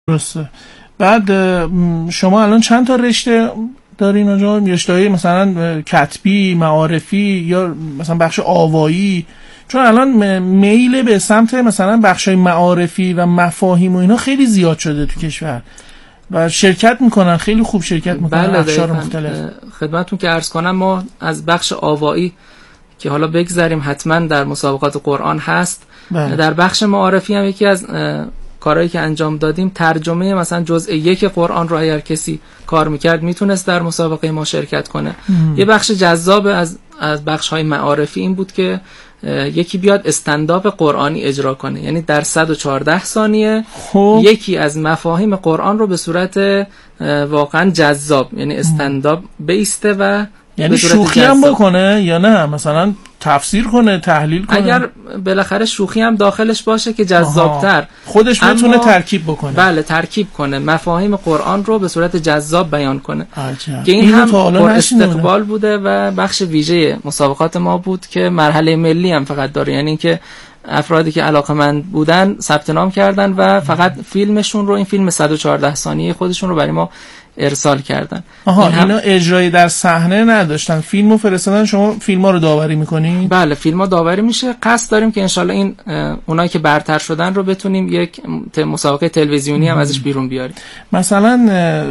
درسته. بعد شما الان چند تا رشته دارین اونجا؟ رشته‌های مثلا کتبی، معارفی یا مثلا بخش آوایی؟ چون الان میل به سمت مثلا بخشای معارفی و مفاهیم و اینا خیلی زیاد شده تو کشور و شرکت میکنن، خیلی خوب شرکت میکنن بخش‌ها مختلف. خدمتتون که عرض کنم ما از بخش آوایی که حالا بگذاریم حتما در مسابقات قرآن هست، در بخش معارفی هم یکی از کارهایی که انجام دادیم ترجمه مثلا جزء 1 قرآن رو اگر کسی کار میکرد میتونست در مسابقه ما شرکت کنه. یه بخش جذاب از بخش‌های معارفی این بود که یکی بیاد استنداپ قرآنی اجرا کنه، یعنی در 114 ثانیه یکی از مفاهیم قرآن رو به صورت واقعا جذاب، یعنی استنداپ بیسته و یعنی شوخی هم بکنه یا نه مثلا تفسیر کنه، تحلیل کنه؟ اگر بالاخره شوخی هم داخلش باشه که جذابتر خودش بتونه ترکیب بکنه. بله ترکیب کنه، مفاهیم قرآن رو به صورت جذاب بیان کنه. عجب. که این هم پر استقبال بوده و بخش ویژه مسابقات ما بود که مرحله ملی هم فقط داره، یعنی که افرادی که علاقه‌مند بودن ثبت نام کردن و فقط فیلمشون رو، این فیلم 114 ثانیه خودشون رو برای ما ارسال کردن. اینا اجرایی در صحنه نداشتن، فیلمو فرستادن، شما فیلم‌ها رو داوری می‌کنید؟ بله فیلم‌ها داوری میشه. قصد داریم که انشالله این اونایی که برتر شدن رو بتونیم یک مسابقه تلویزیونی هم ازش بیرون بیاریم. مثلا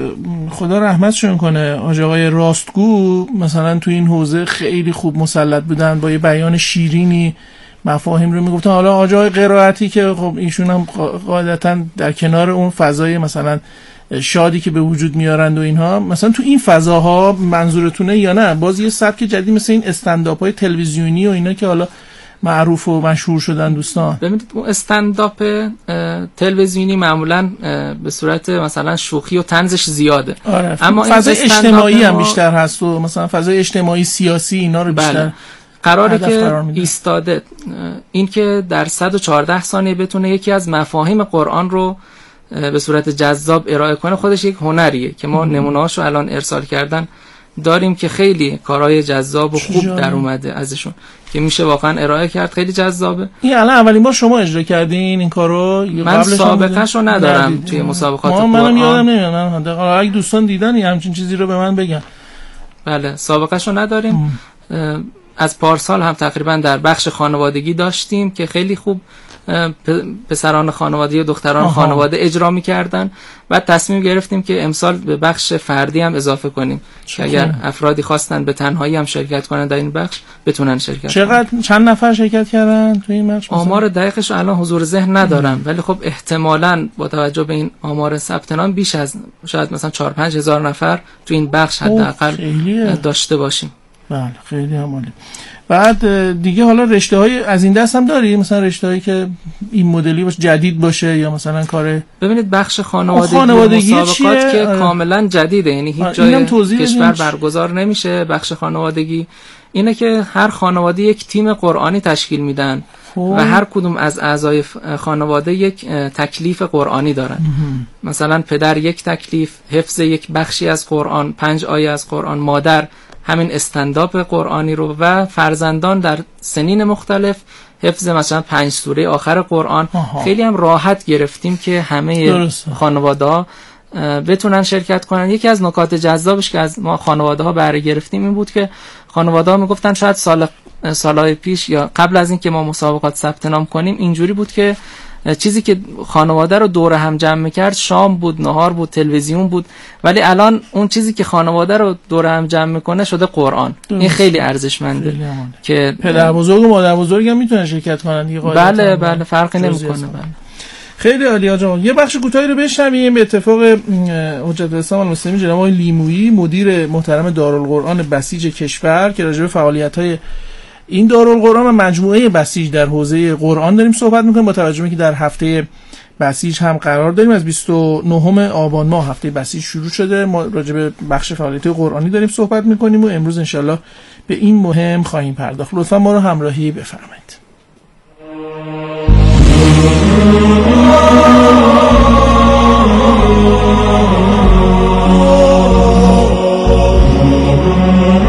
خدا رحمتشون کنه آقای راستگو مثلا تو این حوزه خیلی خوب مسلط بودن، با یه بیان شیرینی مفاهیم رو میگفتن. حالا آقای قرائتی که خب ایشون هم قاعدتاً در کنار اون فضای مثلا شادی که به وجود میارند و اینها، مثلا تو این فضاها منظورتونه یا نه باز یه سبک جدید مثل این استنداپ های تلویزیونی و اینا که حالا معروف و مشهور شدن دوستان؟ ببینید اون استنداپ تلویزیونی معمولا به صورت مثلا شوخی و طنزش زیاده. اما فضای اجتماعی هم بیشتر هست و مثلا فضای اجتماعی سیاسی اینا رو بیشتر قراره که ایستاده. این که در 114 ثانیه بتونه یکی از مفاهیم قرآن رو به صورت جذاب ارائه کنه، خودش یک هنریه که ما نمونه‌هاشو الان ارسال کردن داریم که خیلی کارهای جذاب و خوب در اومده ازشون که میشه واقعا ارائه کرد، خیلی جذابه. این الان اولین بار شما اجرا کردین این کارو؟ من سابقه‌شو ندارم توی مسابقات قرآن. من یادم نمیاد، اگه دوستان دیدن همچین چیزی رو به من بگن. بله سابقه‌شو نداریم. از پارسال هم تقریبا در بخش خانوادگی داشتیم که خیلی خوب پسران خانواده و دختران خانواده اجرا می‌کردن. بعد تصمیم گرفتیم که امسال به بخش فردی هم اضافه کنیم که اگر افرادی خواستن به تنهایی هم شرکت کنن در این بخش بتونن شرکت کنن. چند نفر شرکت کردن تو این بخش؟ آمار دقیقش الان حضور ذهن ندارم، ولی خب احتمالاً با توجه به این آمار ثبت نام بیش از شاید مثلا 4-5 هزار نفر تو این بخش حداقل داشته باشیم. بله خیلی عالی. بعد دیگه حالا رشته‌های از این دست هم داری؟ مثلا رشته‌هایی که این مدلی باشه، جدید باشه، یا مثلا کار ببینید بخش خانوادگی مسابقات که کاملا جدیده، یعنی هیچ جای کشور برگزار نمیشه بخش خانوادگی. اینه که هر خانواده یک تیم قرآنی تشکیل میدن و هر کدوم از اعضای خانواده یک تکلیف قرآنی دارن. مثلا پدر یک تکلیف، حفظ یک بخشی از قرآن، 5 آیه از قرآن، مادر همین استنداپ قرآنی رو، و فرزندان در سنین مختلف حفظ مثلا 5 سوره آخر قرآن. خیلی هم راحت گرفتیم که همه خانواده‌ها بتونن شرکت کنن. یکی از نکات جذابش که از ما خانواده‌ها بهره گرفتیم این بود که خانواده‌ها میگفتن شاید سالهای پیش یا قبل از این که ما مسابقات ثبت نام کنیم اینجوری بود که چیزی که خانواده رو دور هم جمع می‌کرد شام بود، نهار بود، تلویزیون بود، ولی الان اون چیزی که خانواده رو دور هم جمع می‌کنه شده قرآن. این خیلی ارزشمنده که پدر بزرگ و مادر بزرگ هم میتونن شرکت کنن دیگه. بله فرقی نمی‌کنه. خیلی عالی آقا. یه بخش کوتاهی رو بشنویم. به اتفاق حجت الاسلام المسلمین جناب آقای لیمویی مدیر محترم دارالقرآن بسیج کشور که راجع به فعالیت‌های این دارالقرآن و مجموعه بسیج در حوزه قرآن داریم صحبت می‌کنیم، با توجه به که در هفته بسیج هم قرار داریم. از 29 آبان ماه هفته بسیج شروع شده. ما راجع به بخش فعالیت‌های قرآنی داریم صحبت می‌کنیم و امروز انشالله به این مهم خواهیم پرداخت. لطفاً ما رو همراهی بفرمایید.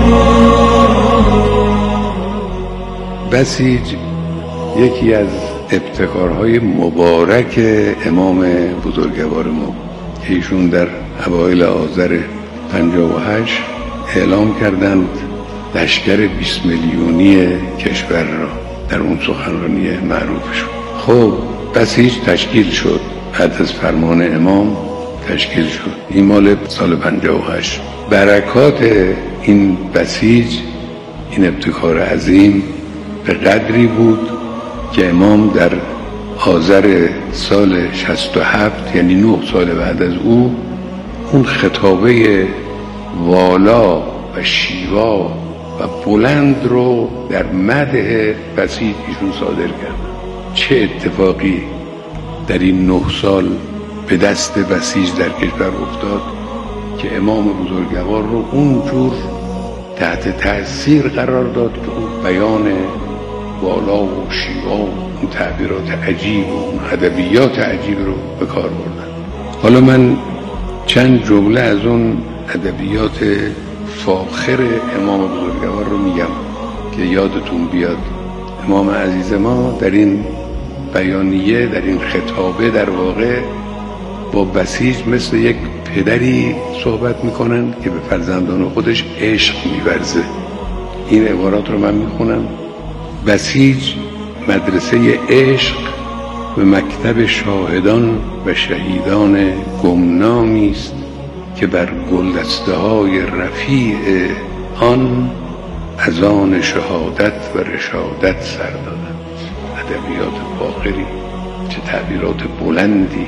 بسیج یکی از ابتکارهای مبارک امام بزرگوار ما که ایشون در اوایل آذر 58 اعلام کردند لشکر 20 میلیونی کشور را در اون سخنرانی معروفشون. خب بسیج تشکیل شد، بعد از فرمان امام تشکیل شد، این مال سال 58. برکات این بسیج، این ابتکار عظیم به قدری بود که امام در آذر سال 67 یعنی 9 سال بعد از او اون خطابه والا و شیوا و بلند رو در مدح بسیج ایشون صادر کرد. چه اتفاقی در این 9 سال به دست بسیج در کشور افتاد که امام بزرگوار رو اونجور تحت تأثیر قرار داد که اون بیان والا و شیوا و اون تعبیرات عجیب و اون ادبیات عجیب رو به کار بردن. حالا من چند جمله از اون ادبیات فاخر امام بزرگوار رو میگم که یادتون بیاد. امام عزیز ما در این بیانیه، در این خطابه در واقع با بسیج مثل یک پدری صحبت میکنن که به فرزندان خودش عشق میورزه. این عبارات رو من میخونم: بسیج مدرسه عشق و مکتب شاهدان و شهیدان گمنامی است که بر گلدسته های رفیع آن از آن شهادت و رشادت سر دادند. ادبیات فاخری، چه تعبیرات بلندی.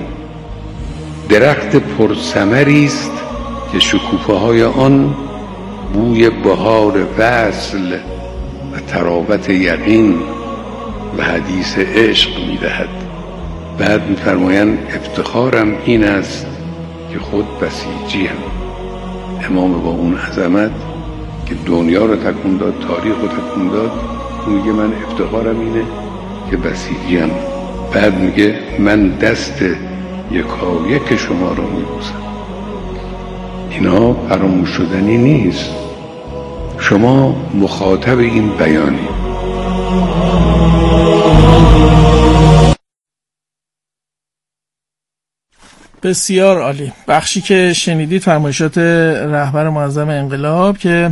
درخت پرثمری است که شکوفه های آن بوی بهار وصل و تراوت یقین و حدیث عشق میدهد. بعد میفرمایند افتخارم این است که خود بسیجی هم. امام با اون عظمت که دنیا رو تکون داد، تاریخ رو تکون داد، میگه من افتخارم اینه که بسیجی هم. بعد میگه من دست یکایک شما رو میبوسم. اینا فراموش شدنی نیست. شما مخاطب این بیانی. بسیار عالی. بخشی که شنیدید فرمایشات رهبر معظم انقلاب که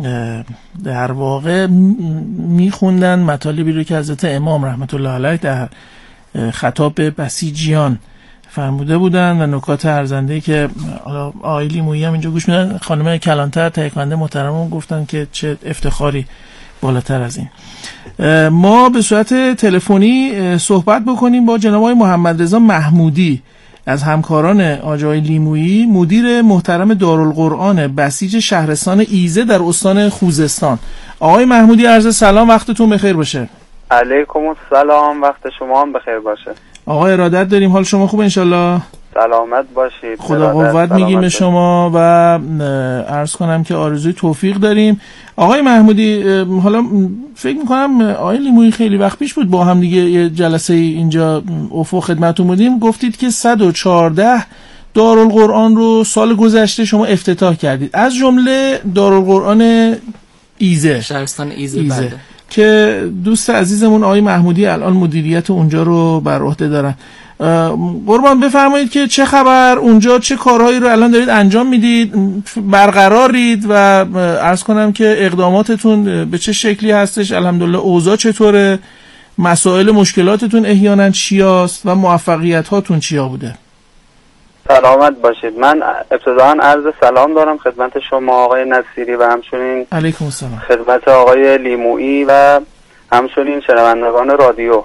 در واقع میخوندن مطالبی رو که حضرت امام رحمت الله علیه در خطاب به بسیجیان فرموده بودن و نکات ارزنده‌ای که آقای لیمویی هم اینجا گوش میدن. خانم کلانتر تهیه کننده محترمون گفتن که چه افتخاری بالاتر از این. ما به صورت تلفنی صحبت بکنیم با جناب آقای محمد رضا محمودی از همکاران آقای لیمویی، مدیر محترم دارالقرآن بسیج شهرستان ایزه در استان خوزستان. آقای محمودی عرض سلام، وقتتون بخیر باشه. علیکم السلام، وقت شما هم بخیر باشه. آقا ارادت داریم، حال شما خوب انشالله؟ سلامت باشید. خدا قوت میگیم به شما و عرض کنم که آرزوی توفیق داریم. آقای محمودی، حالا فکر میکنم آقای لیمویی خیلی وقت پیش بود با هم دیگه یه جلسه اینجا افق خدمتتون بودیم، گفتید که 114 دارالقرآن رو سال گذشته شما افتتاح کردید، از جمله دارالقرآن ایزه، شهرستان ایزه. که دوست عزیزمون آقای محمودی الان مدیریت اونجا رو بر عهده دارن. قربان بفرمایید که چه خبر اونجا، چه کارهایی رو الان دارید انجام میدید، برقرارید و عرض کنم که اقداماتتون به چه شکلی هستش؟ الحمدلله اوضاع چطوره؟ مسائل مشکلاتتون احیانا چیاست و موفقیت هاتون چیا بوده؟ سلامت باشید. من ابتداً عرض سلام دارم خدمت شما آقای نصیری و همچنین علیکم السلام خدمت آقای لیمویی و همچنین شنوندگان رادیو.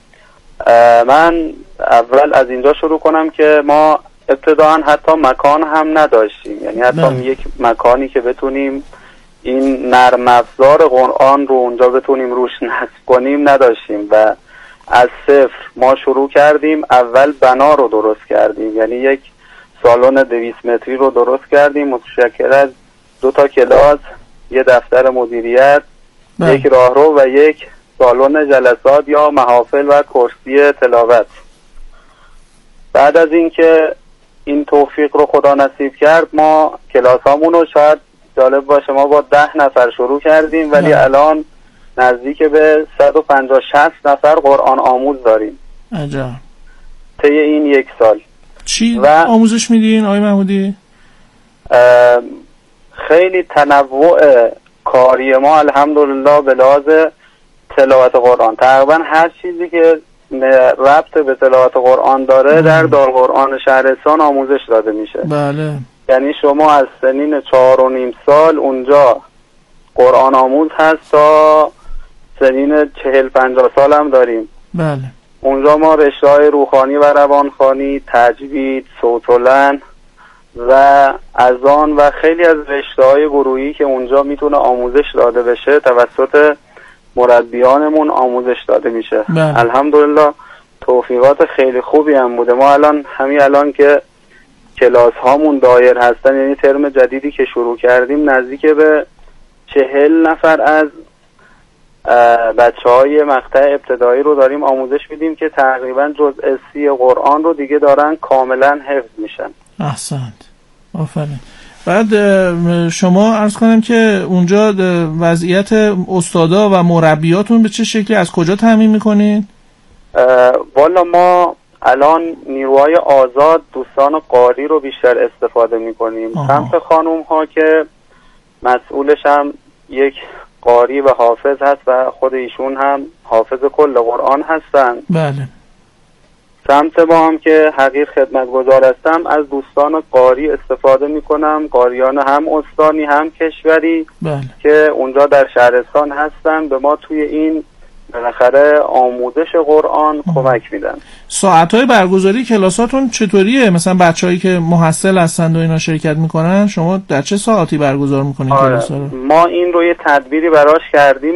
من اول از اینجا شروع کنم که ما ابتداً حتی مکان هم نداشتیم، یعنی حتی یک مکانی که بتونیم این نرم افزار قرآن رو اونجا بتونیم روش نصب کنیم نداشتیم و از صفر ما شروع کردیم. اول بنا رو درست کردیم، یعنی یک سالن 200 متری رو درست کردیم متشکل از 2 کلاس، یه دفتر مدیریت، یک راهرو و یک سالن جلسات یا محافل و کرسی تلاوت. بعد از اینکه این توفیق رو خدا نصیب کرد، ما کلاسامون رو شاید جالب باشه ما با 10 نفر شروع کردیم ولی الان نزدیک به 150-60 نفر قرآن آموز داریم. عجب. طی این 1 سال چی آموزش میدین آقای محمودی؟ خیلی تنوع کاری ما الحمدلله به لحاظ تلاوت قرآن، تقریبا هر چیزی که ربط به تلاوت قرآن داره در دارالقرآن شهرستان آموزش داده میشه. بله. یعنی شما از سنین 4.5 سال اونجا قرآن آموز هست تا سنین 40-50 سال هم داریم. بله. اونجا ما رشته‌های روحانی و روانخوانی، تجوید، صوت العین و اذان و خیلی از رشته‌های گروهی که اونجا میتونه آموزش داده بشه توسط مربیانمون آموزش داده میشه. بله. الحمدلله توفیقات خیلی خوبی هم بوده. ما همین الان که کلاس هامون دایر هستن، یعنی ترم جدیدی که شروع کردیم، نزدیک به 40 نفر از بچه‌های مقطع ابتدایی رو داریم آموزش میدیم که تقریبا جزء 30 قرآن رو دیگه دارن کاملا حفظ میشن. احسنت، آفرین. بعد شما عرض کنم که اونجا وضعیت استادا و مربیاتون به چه شکلی، از کجا تامین میکنین؟ والا ما الان نیروهای آزاد دوستان قاری رو بیشتر استفاده میکنیم. سمت خانوم ها که مسئولش هم یک قاری و حافظ هست و خود ایشون هم حافظ کل قرآن هستن. بله. سمت ما هم که حقیر خدمتگزار هستم از دوستان قاری استفاده میکنم، قاریان هم استانی هم کشوری. بله. که اونجا در شهرستان هستن، به ما توی این بالاخره آموزش قرآن کمک میدن. ساعتهای برگزاری کلاساتون چطوریه؟ مثلا بچه‌هایی که محصل هستند و اینا شرکت میکنن، شما در چه ساعتی برگزار میکنین کلاسا رو؟ ما این رو یه تدبیری براش کردیم.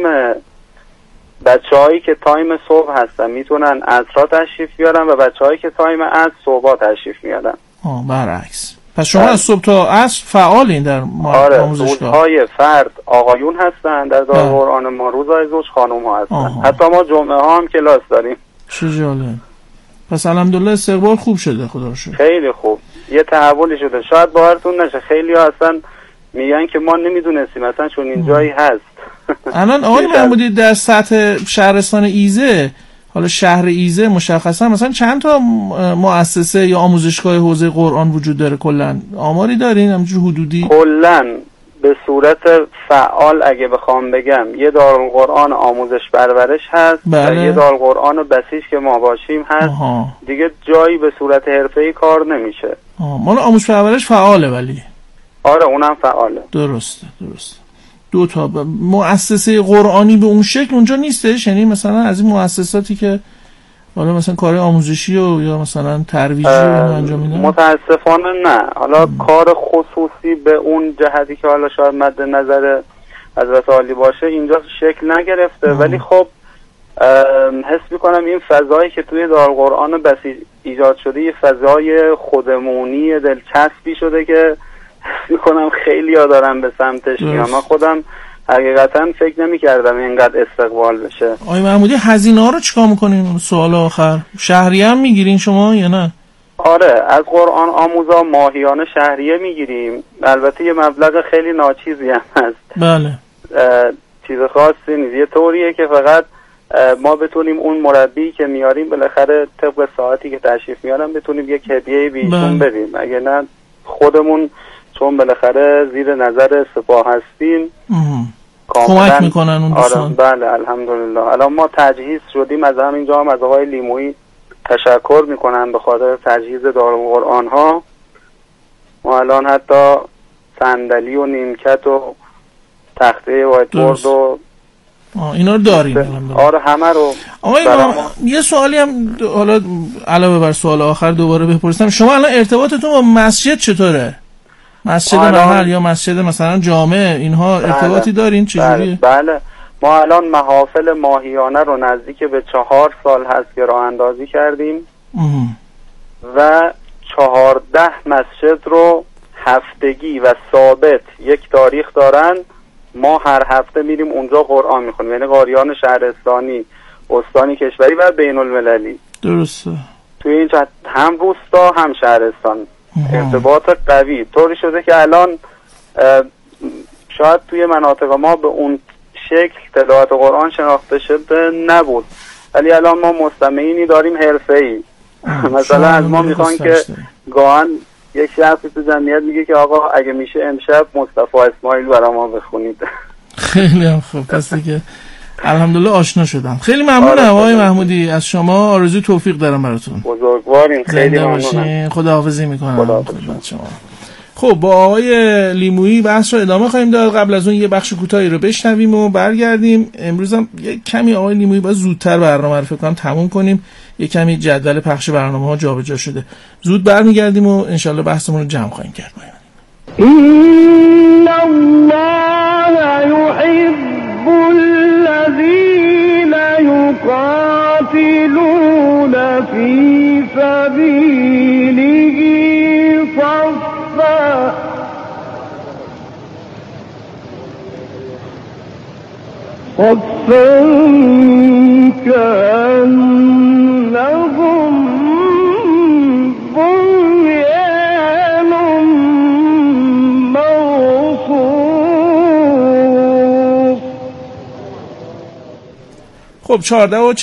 بچه‌هایی که تایم صبح هستن میتونن عصرا تشریف بیارن و بچه‌هایی که تایم عصر صبح تشریف میارن. برعکس. پس شما از صبح تا عصر فعالین در آموزشگاه؟ روزهای فرد آقایون هستن در دارالقرآن ما، روزهای زوج خانم ها هستن. حتی ما جمعه ها هم کلاس داریم. چه جالب. پس الحمدلله استقبال خوب شده، خدا رو شکر. خیلی خوب. یه تحولی شده. شاید باورتون نشه خیلی ها هستن میگن که ما نمیدونستیم اصلا چون این جایی هست. الان آقای محمودی در سطح شهرستان ایزه، حالا شهر ایزه مشخصا مثلا چند تا مؤسسه یا آموزشگاه حوزه قرآن وجود داره؟ کلا آماری دارین همینجور حدودی؟ کلا به صورت فعال اگه بخوام بگم یه دارالقرآن آموزش پرورش هست. بله. و یه دارالقرآن بسیج که ما باشیم هست. دیگه جایی به صورت حرفه‌ای کار نمیشه. مال آموزش پرورش فعاله ولی؟ آره اونم فعاله. درسته. دو تا مؤسسه قرآنی به اون شکل اونجا نیستش؟ یعنی مثلا از این مؤسساتی که حالا مثلا کار آموزشی یا مثلا ترویجی رو انجام میدن؟ متاسفانه نه. حالا کار خصوصی به اون جهتی که حالا شاید مد نظر حضرت عالی باشه اینجا شکل نگرفته. ولی خب حس میکنم این فضایی که توی دارالقرآن بسیج ایجاد شده یه فضای خودمونی دلچسبی شده که میکنم خیلی ها دارم به سمتش میام. من خودم حقیقتا فکر نمی کردم اینقدر استقبال بشه. آقای محمودی هزینه ها رو چیکار میکنین؟ سوال آخر، شهریه هم میگیرین شما یا نه؟ آره از قرآن آموزا ماهیانه شهریه میگیریم. البته یه مبلغ خیلی ناچیزی هم هست. بله. چیز خاصی نیست. یه طوریه که فقط ما بتونیم اون مربی که میاریم بالاخره طبق ساعتی که تشریف میارن بتونیم یک هدیه بیشون بدیم. اگه نه خودمون چون بالاخره زیر نظر سپاه هستیم کمک میکنن اون دوستان. آره بله الحمدلله. الان ما تجهیز شدیم، از همینجا هم از آقای لیمویی تشکر میکنن به خاطر تجهیز دارالقرآن ها. ما الان حتی صندلی و نیمکت و تخته وایت بورد و اینا رو داریم. آره همه رو. آقای یه سوالی هم حالا علاوه بر سوال آخر دوباره بپرسم، شما الان ارتباطتون با مسجد چطوره؟ مسجد محل یا مسجد مثلا جامع اینها ارتباطی دارین؟ چجوریه؟ بله ما الان محافل ماهیانه رو نزدیک به 4 سال هست که راه اندازی کردیم و 14 مسجد رو هفتگی و ثابت یک تاریخ دارن. ما هر هفته میریم اونجا قرآن میخونیم، یعنی قاریان شهرستانی، استانی، کشوری و بین المللی. درسته. توی این هم روستا هم شهرستان ارتباط قوی طوری شده که الان شاید توی مناطق ما به اون شکل تلاوت قرآن شناخته شده نبود، ولی الان ما مستمعینی داریم حرفه‌ای. مثلا از ما میخوان که گاهن یک شخصی تو جمعیت میگه که آقا اگه میشه امشب مصطفی اسماعیل برای ما بخونید. خیلی هم خوب، پس دیگه الحمدلله آشنا شدم. خیلی ممنونم آقای محمودی از شما، آرزوی توفیق دارم براتون. بزرگوارین، خیلی ممنونم. خداحافظی میکنم. شما. خب با آقای لیمویی بحث رو ادامه خواهیم داد. قبل از اون یه بخش کوتاهی رو بشنویم و برگردیم. امروز هم یه کمی آقای لیمویی باید زودتر برنامه رو فکر کنم تموم کنیم، یه کمی جدول پخش برنامه‌ها جابجا شده. زود برمیگردیم و انشالله بحثمون رو جمع خواهیم کرد. این الله یحب الذین یقاتلون فی سبیله صفا كأنهم بنيان مرصوص. خب 14:45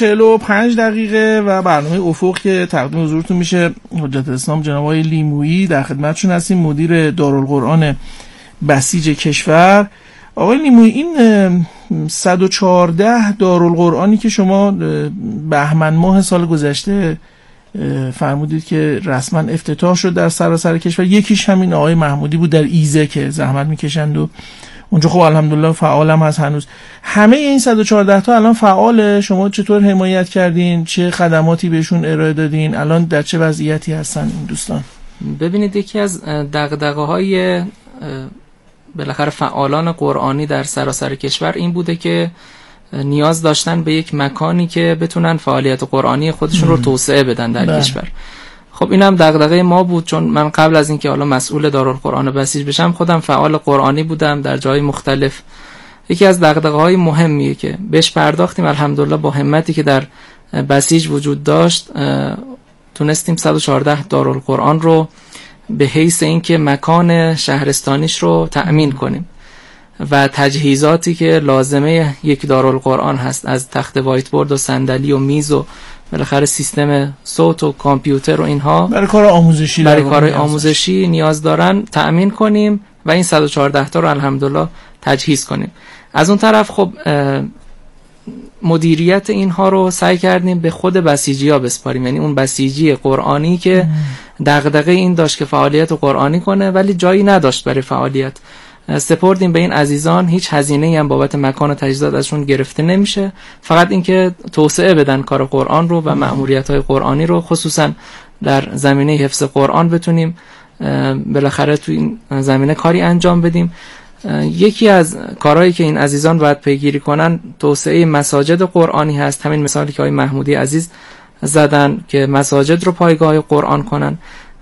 و برنامه افق که تقدیم حضورتون میشه حجت الاسلام جناب آقای لیمویی در خدمتشون هستیم، مدیر دارالقرآن بسیج کشور. آقای لیمویی، این 114 دارالقرآنی که شما بهمن ماه سال گذشته فرمودید که رسما افتتاح شد در سراسر کشور، یکیش همین آقای محمودی بود در ایزه که زحمت میکشند و اونجا خب الحمدلله فعال هم هست هنوز. همه این 114 تا الان فعاله؟ شما چطور حمایت کردین؟ چه خدماتی بهشون ارائه دادین؟ الان در چه وضعیتی هستن این دوستان؟ ببینید، یکی از دغدغه‌های بالاخره فعالان قرآنی در سراسر کشور این بوده که نیاز داشتن به یک مکانی که بتونن فعالیت قرآنی خودشون رو توسعه بدن در کشور. خب این هم دغدغه ما بود، چون من قبل از اینکه حالا مسئول دارالقرآن بسیج بشم خودم فعال قرآنی بودم در جای مختلف. یکی از دغدغه‌های مهمیه که بهش پرداختیم، الحمدلله با همتی که در بسیج وجود داشت تونستیم 114 دارالقرآن رو به حیث اینکه مکان شهرستانیش رو تأمین کنیم و تجهیزاتی که لازمه یک دارالقرآن هست، از تخت وایت بورد و صندلی و میز و بالاخره سیستم صوت و کامپیوتر و اینها برای کار آموزشی نیاز دارن تأمین کنیم و این 114 تا رو الحمدلله تجهیز کنیم. از اون طرف خب مدیریت اینها رو سعی کردیم به خود بسیجی‌ها بسپاریم، یعنی اون بسیجی قرآنی که دغدغه این داشت که فعالیت قرآنی کنه ولی جایی نداشت برای فعالیت، سپردیم به این عزیزان. هیچ هزینه‌ای هم بابت مکان و تجهیزات ازشون گرفته نمیشه، فقط اینکه توسعه بدن کار قرآن رو و مأموریت‌های قرآنی رو، خصوصا در زمینه حفظ قرآن بتونیم بالاخره تو این زمینه کاری انجام بدیم. یکی از کارهایی که این عزیزان باید پیگیری کنن توسعه مساجد قرآنی هست. همین مثالی که آقای محمودی عزیز زدن که مساجد رو پایگاه قرآن کنن،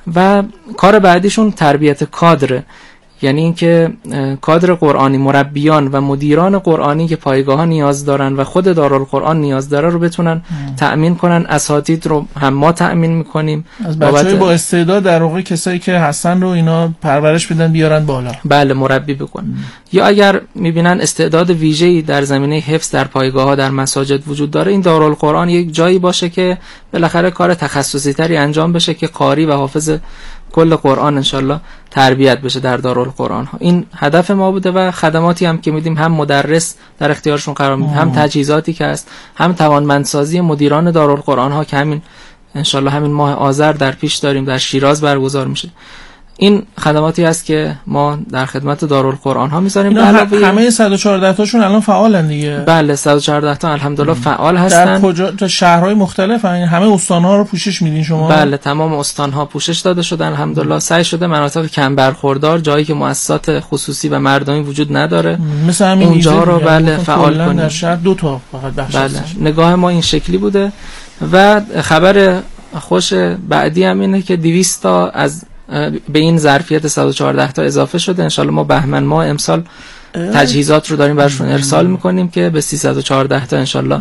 و کار بعدیشون تربیت کادر، یعنی اینکه کادر قرآنی، مربیان و مدیران قرآنی که پایگاه ها نیاز دارن و خود دارالقرآن نیاز داره رو بتونن تأمین کنن. اساتید رو هم ما تأمین میکنیم، از بچه‌های با استعداد در واقع کسایی که هستن رو اینا پرورش بدن بیارن بالا، بله مربی بکنن. یا اگر میبینن استعداد ویژه‌ای در زمینه حفظ در پایگاه ها در مساجد وجود داره، این دارالقرآن یک جایی باشه که بالاخره کار تخصصی تری انجام بشه که قاری و حافظ کل قرآن انشالله تربیت بشه در دارالقرآن ها. این هدف ما بوده و خدماتی هم که میدیم، هم مدرس در اختیارشون قرار میدیم، هم تجهیزاتی که هست، هم توانمندسازی مدیران دارالقرآن ها که همین انشالله همین ماه آذر در پیش داریم، در شیراز برگزار میشه. این خدماتی است که ما در خدمت دارالقرآن ها میذاریم. همه 114 تاشون الان فعالن دیگه؟ بله 114 تا الحمدلله فعال هستن. در کجا؟ تا شهرهای مختلف همه استان‌ها رو پوشش میدین شما؟ بله تمام استان‌ها پوشش داده شدن الحمدلله. سعی شده مناطق کم برخوردار، جایی که مؤسسات خصوصی و مردمی وجود نداره، مثل همین اونجا رو بله فعال کنیم. در شهر 2 تا فقط بخش بله نگاه ما این شکلی بوده. و خبر خوش بعدی هم اینه که 200 تا از به این ظرفیت 114 تا اضافه شده. انشالله ما بهمن ماه امسال تجهیزات رو داریم برشون ارسال میکنیم که به 314 تا انشالله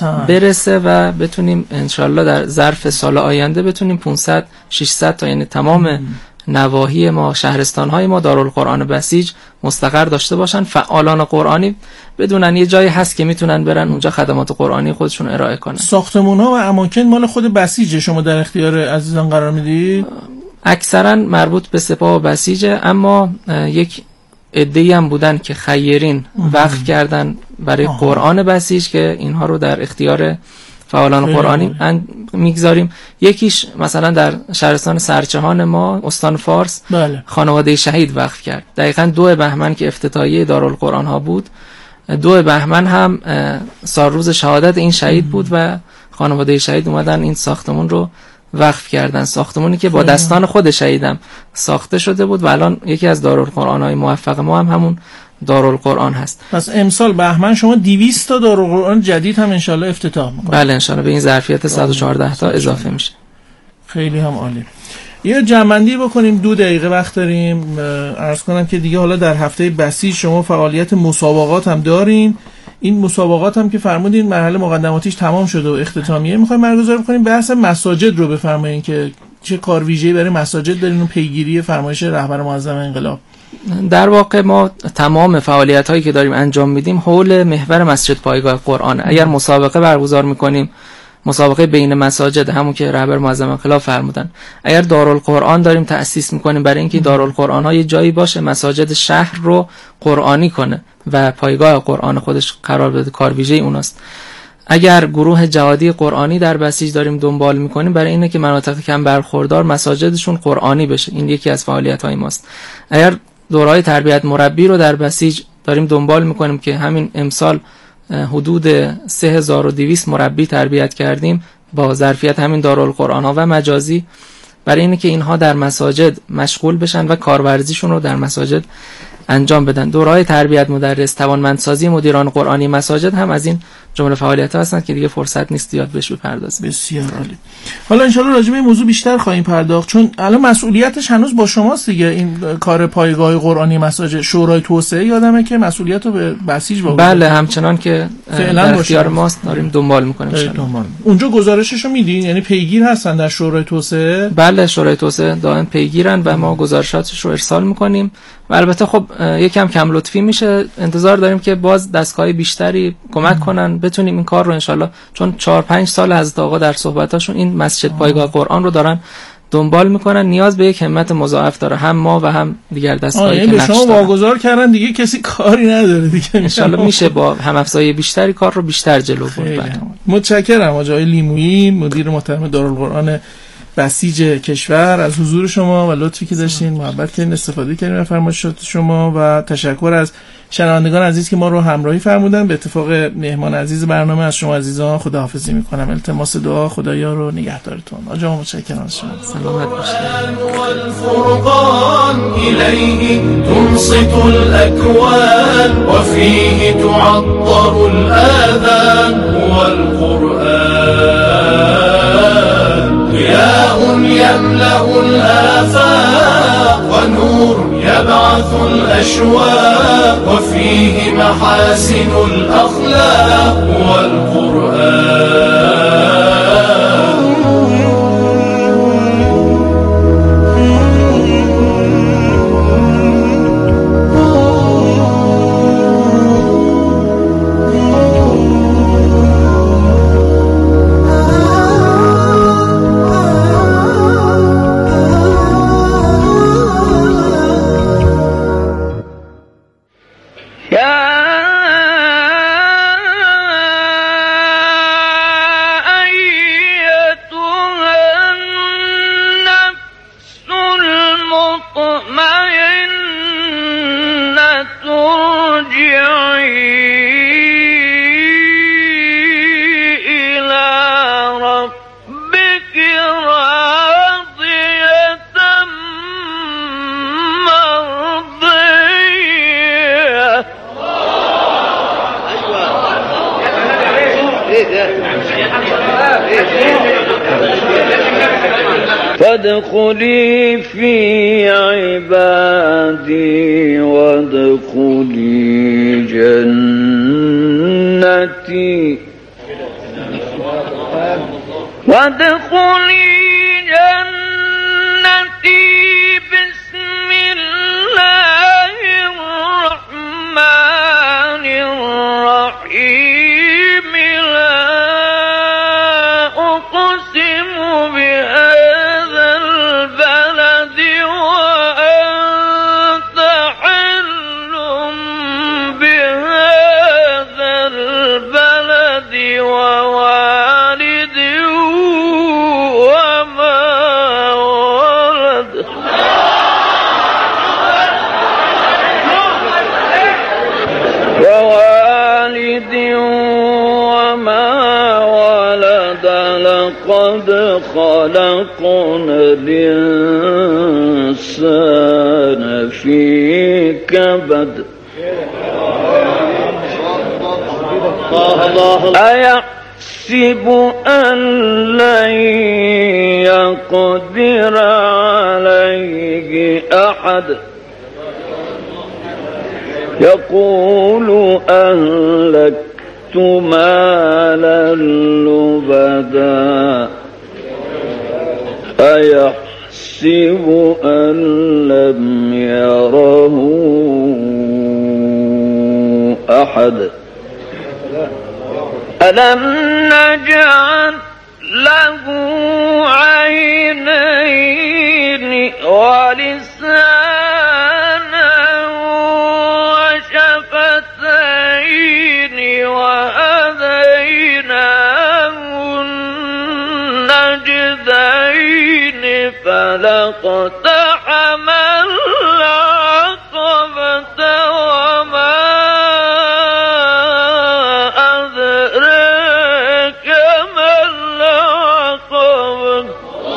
برسه و بتونیم انشالله در ظرف سال آینده بتونیم 500 600 تا یعنی تمام نواحی ما، شهرستان‌های ما دارالقرآن بسیج مستقر داشته باشن. فعالان قرآنی بدونن یه جایی هست که میتونن برن اونجا خدمات قرآنی خودشون ارائه کنن. ساختمان‌ها و اماکن مال خود بسیج شما در اختیار عزیزان قرار میدید؟ اکثرا مربوط به سپاه و بسیجه، اما یک عده‌ای هم بودن که خیرین وقف کردن برای قرآن بسیج که اینها رو در اختیار فعالان قرآنی میگذاریم. یکیش مثلا در شهرستان سرچهان ما استان فارس خانواده شهید وقف کرد. دقیقاً 2 بهمن که افتتاحیه دارالقرآن ها بود، 2 بهمن هم سالروز شهادت این شهید بود و خانواده شهید اومدن این ساختمون رو وقف کردن. ساختمونی که با دستان خود شهیدم ساخته شده بود و الان یکی از دارالقرآن‌های موفق ما هم همون دارالقرآن هست. پس امسال بهمن شما 200 تا دارالقرآن جدید هم انشالله افتتاح میکنید؟ بله انشالله به این ظرفیت 114 تا اضافه میشه. خیلی هم عالی. یه جمع‌بندی بکنیم، 2 دقیقه وقت داریم. عرض کنم که دیگه حالا در هفته بسیج شما فعالیت مسابقات هم دارین. این مسابقات هم که فرمودین مرحله مقدماتیش تمام شده و اختتامیه میخوایم برگزار بکنیم. بحث مساجد رو بفرمایید که چه کار ویژه‌ای برای مساجد دارین و پیگیری فرمایش رهبر معظم انقلاب. در واقع ما تمام فعالیت‌هایی که داریم انجام میدیم حول محور مسجد پایگاه قرآن. اگر مسابقه برگزار میکنیم، مسابقه بین مساجد، همون که رهبر معظم انقلاب فرمودن، اگر دارالقرآن داریم تأسیس میکنیم برای اینکه دارالقرآن ها یه جایی باشه مساجد شهر رو قرآنی کنه و پایگاه قرآن خودش قرار بده، کار ویژه اوناست. اگر گروه جهادی قرآنی در بسیج داریم دنبال میکنیم برای اینه که مناطق کم برخوردار مساجدشون قرآنی بشه. این یکی از فعالیت‌های ماست. اگر دوره‌های تربیت مربی رو در بسیج داریم دنبال میکنیم که همین امسال حدود 3200 مربی تربیت کردیم با ظرفیت همین دارالقرآن ها و مجازی، برای اینه که اینها در مساجد مشغول بشن و کارورزیشون رو در مساجد انجام بدن. دوره‌های تربیت مدرس، توانمندسازی مدیران قرآنی مساجد هم از این جمله فعالیت‌ها هستن که دیگه فرصت نیست زیاد بهش بپردازیم. بسیار عالی. حالا ان شاءالله راجع به این موضوع بیشتر خواهیم پرداخت، چون الان مسئولیتش هنوز با شماست دیگه. این کار پایگاه قرآنی مساجد، شورای توسعه یادمه که مسئولیت رو به بسیج واگذار. بله همچنان که در اختیار ماست داریم دنبال می‌کنیم. اونجا گزارششو میدین؟ یعنی پیگیر هستن در شورای توسعه؟ بله شورای توسعه دائم پیگیرن و ما گزارشاتش رو ارسال می‌کنیم و البته خب یکم کم لطفی میشه. انتظار داریم که باز دستگاه بیشتری کمک کنن بتونیم این کار رو انشالله، چون 4-5 سال حضرت آقا در صحبتاشون این مسجد پایگاه قرآن رو دارن دنبال میکنن. نیاز به یک همت مضاعف داره، هم ما و هم دیگر دستگاهی که نقش دارن. شما واگذار کردن دیگه کسی کاری نداره دیگه. انشالله میشه با هم افزایی بیشتری کار رو بیشتر جلو برد. متشکرم آقای لیمویی، مدیر محترم دارالقرآن بسیج کشور، از حضور شما و لطفی که داشتین، محبت کردین، استفاده کردین از فرمایشات شما و تشکر از شنوندگان عزیز که ما رو همراهی فرمودن. به اتفاق مهمان عزیز برنامه از شما عزیزان خداحافظی میکنم. التماس دعا خدایا رو نگهدارتون. آقا متشکرم از شما. سلامت باشید. والفرقان الیه تنصت الاكوان وفيه تعطر الاذان والقرآن ضياء يملأ الآفاق ونور يبعث الأشواق وفيه محاسن الأخلاق والقرآن. فادخلي في عبادي وادخلي جنتي وادخلي جنتي خلقنا الإنسان في كبد أيحسب أن لن يقدر عليه أحد يقول أهلكت مالا لبدا أيحسب أن لم يره أحد ألم نجعل له عينين ولسانا وشفتين وهديناه النجدين فلاقتحم العقبة وما أدراك ما العقبة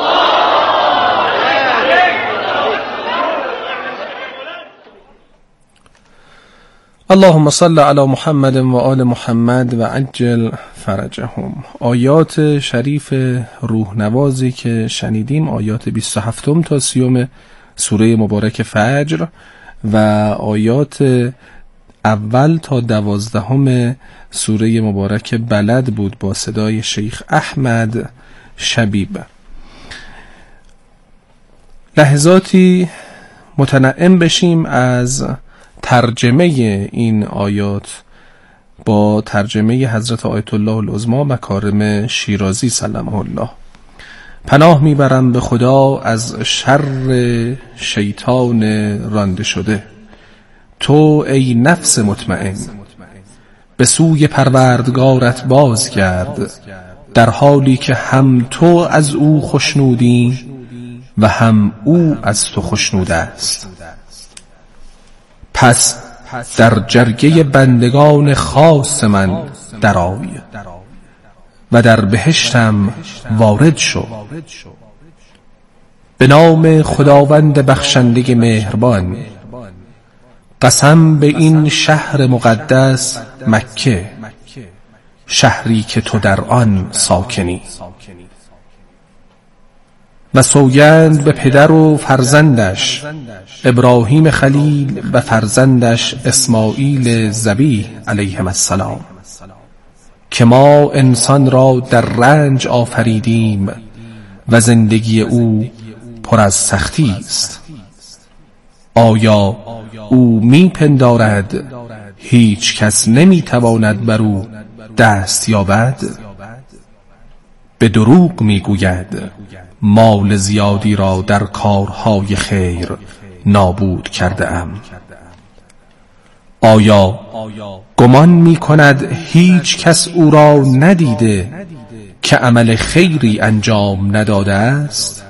اللهم صل علی محمد و آل محمد و عجل فرجهم. آیات شریف روحنوازی که شنیدیم آیات 27 تا 30 سوره مبارک فجر و آیات اول تا 12 سوره مبارک بلد بود با صدای شیخ احمد شبیب. لحظاتی متنعم بشیم از ترجمه این آیات با ترجمه حضرت آیت الله العظمی مکارم شیرازی سلمه الله. پناه میبرم به خدا از شر شیطان رانده شده. تو ای نفس مطمئن به سوی پروردگارت بازگرد، در حالی که هم تو از او خوشنودی و هم او از تو خوشنود است. پس در جرگه بندگان خاص من درآی و در بهشتم وارد شو. به نام خداوند بخشنده مهربان. قسم به این شهر مقدس مکه، شهری که تو در آن ساکنی. و سوگند به پدر و فرزندش ابراهیم خلیل و فرزندش اسماعیل ذبیح علیهم السلام که ما انسان را در رنج آفریدیم و زندگی او پر از سختی است. آیا او میپندارد هیچ کس نمیتواند بر او دست یابد؟ به دروغ میگوید مال زیادی را در کارهای خیر نابود کرده ام. آیا گمان میکند هیچ کس او را ندیده که عمل خیری انجام نداده است؟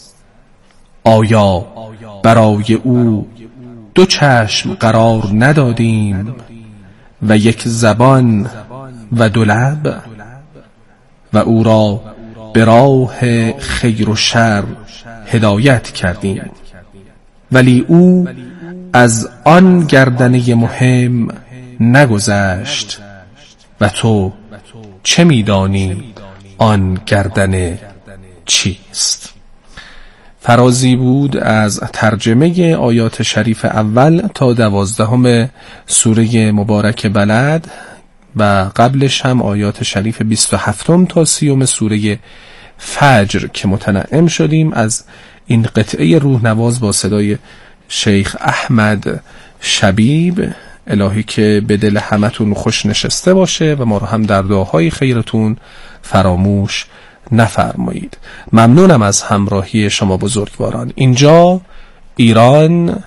آیا برای او دو چشم قرار ندادیم و یک زبان و دو لب و او را به راه خیر و شر هدایت کردیم، ولی او از آن گردنه مهم نگذشت و تو چه می‌دانی آن گردنه چیست؟ فرازی بود از ترجمه آیات شریف اول تا 12 سوره مبارک بلد و قبلش هم آیات شریف 27 تا 30 سوره فجر که متنعم شدیم از این قطعه روحنواز با صدای شیخ احمد شبیب. الهی که به دل همتون خوش نشسته باشه و ما رو هم در دعاهای خیرتون فراموش نفرمایید. ممنونم از همراهی شما بزرگواران. اینجا ایران